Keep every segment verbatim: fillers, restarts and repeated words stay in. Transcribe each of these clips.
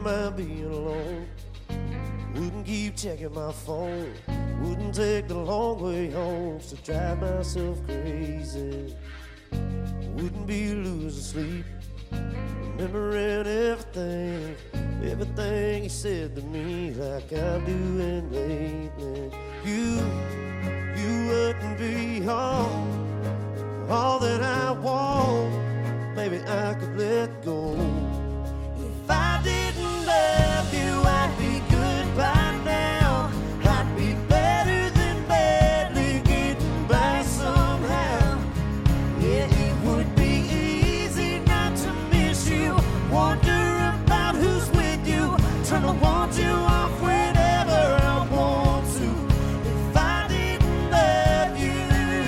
mind being alone. Wouldn't keep checking my phone. Wouldn't take the long way home to drive myself crazy. Wouldn't be losing sleep, remembering everything, everything he said to me, like I'm doing lately. You, you wouldn't be all, all that I want. Maybe I could let go. If I didn't love you, I'd be good by now. I'd be better than badly getting by somehow. Yeah, it would be easy not to miss you. Wonder about who's with you. Trying to want you off whenever I want to. If I didn't love you,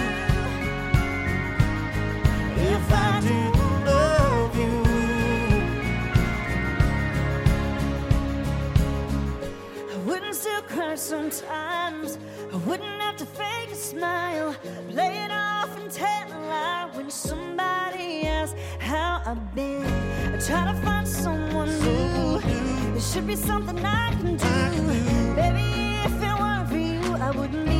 if I didn't love you, I wouldn't still cry sometimes. I wouldn't have to fake a smile, play it off and tell a lie when somebody asks how I've been. I try to find someone new. There should be something I can do. Baby, if it weren't for you, I wouldn't be